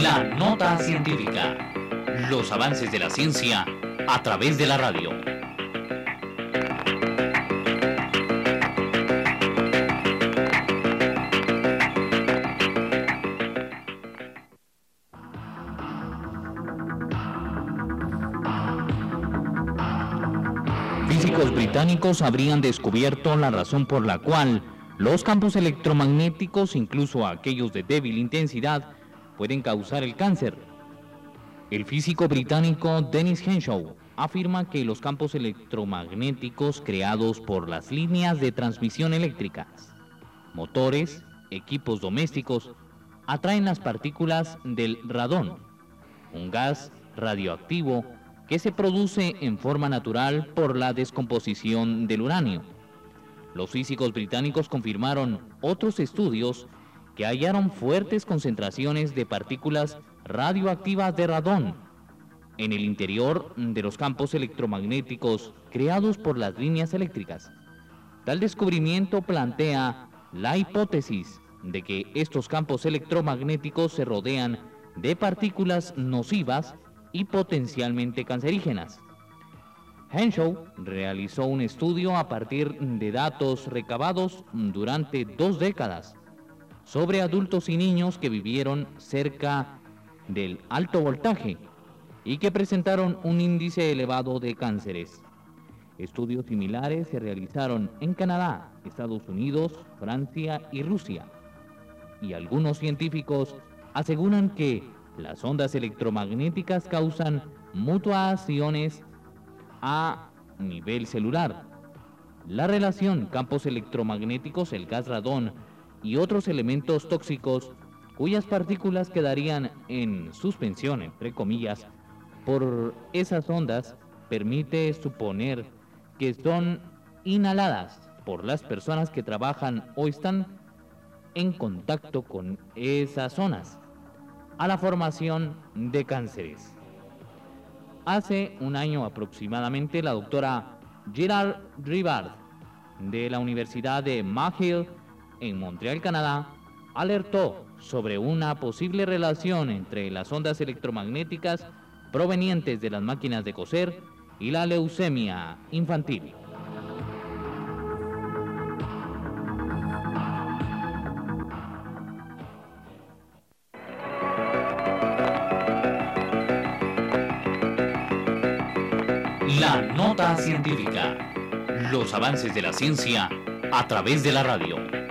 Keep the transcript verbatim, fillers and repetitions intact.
La nota científica. Los avances de la ciencia a través de la radio. Físicos británicos habrían descubierto la razón por la cual los campos electromagnéticos, incluso aquellos de débil intensidad, pueden causar el cáncer. El físico británico Dennis Henshaw afirma que los campos electromagnéticos creados por las líneas de transmisión eléctricas, motores, equipos domésticos, atraen las partículas del radón, un gas radioactivo que se produce en forma natural por la descomposición del uranio. Los físicos británicos confirmaron otros estudios que hallaron fuertes concentraciones de partículas radioactivas de radón en el interior de los campos electromagnéticos creados por las líneas eléctricas. Tal descubrimiento plantea la hipótesis de que estos campos electromagnéticos se rodean de partículas nocivas y potencialmente cancerígenas. Henshaw realizó un estudio a partir de datos recabados durante dos décadas sobre adultos y niños que vivieron cerca del alto voltaje y que presentaron un índice elevado de cánceres. Estudios similares se realizaron en Canadá, Estados Unidos, Francia y Rusia. Y algunos científicos aseguran que las ondas electromagnéticas causan mutaciones a nivel celular. La relación campos electromagnéticos, el gas radón y otros elementos tóxicos cuyas partículas quedarían en suspensión, entre comillas, por esas ondas, permite suponer que son inhaladas por las personas que trabajan o están en contacto con esas zonas, a la formación de cánceres. Hace un año aproximadamente, la doctora Gerald Rivard, de la Universidad de McGill, en Montreal, Canadá, alertó sobre una posible relación entre las ondas electromagnéticas provenientes de las máquinas de coser y la leucemia infantil. La nota científica. Los avances de la ciencia a través de la radio.